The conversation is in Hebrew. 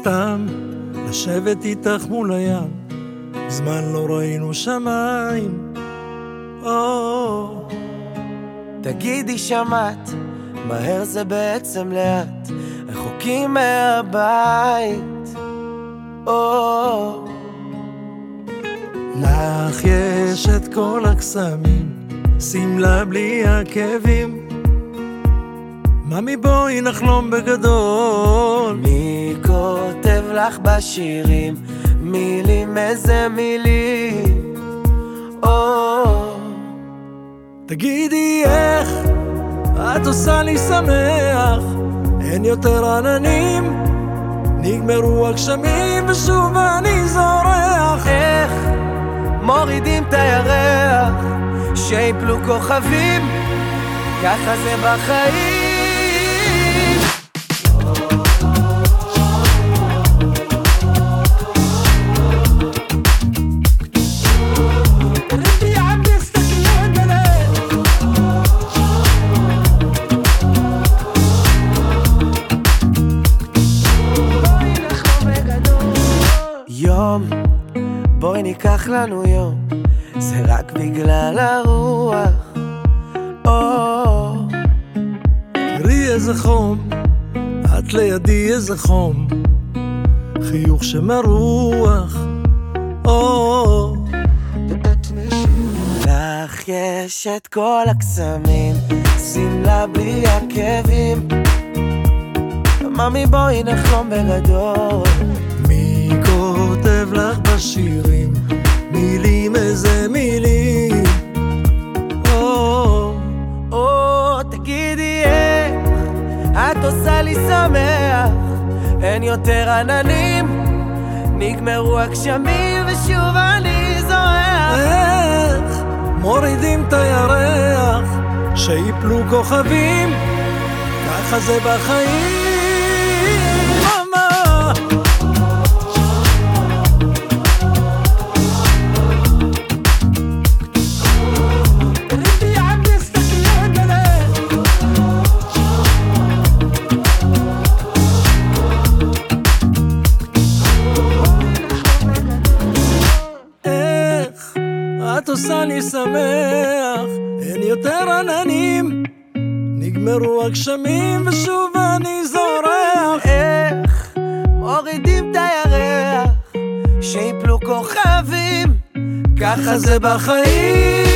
סתם לשבת איתך מול הים, זמן לא ראינו שמיים. תגידי שמעת, מהר זה בעצם לאט, רחוקים מהבית. לך יש את כל הקסמים, שמלה בלי עקבים. ממי בואי נחלום בגדול. מי כותב לך בשירים מילים, איזה מילים? תגידי איך את עושה לי שמח, אין יותר עננים, נגמרו הגשמים ושוב אני זורח. איך מורידים את הירח, שיפלו כוכבים, ככה זה בחיים. יום, בואי ניקח לנו יום, זה רק בגלל הרוח. תראי איזה חום, את לידי איזה חום, חיוך שמרוח. לך יש את כל הקסמים, שמלה בלי עקבים. ממי בואי נחלום בגדול. מי כותב לך בשירים מילים, איזה מילים? תגידי איך את עושה לי שמח, אין יותר עננים, נגמרו הגשמים ושוב אני זורח. איך מורידים את הירח, שיפלו כוכבים, ככה זה בחיים. את עושה לי שמח, אין יותר עננים, נגמרו הגשמים ושוב אני זורח. איך מורידים את הירח, שיפלו כוכבים, ככה זה בחיים.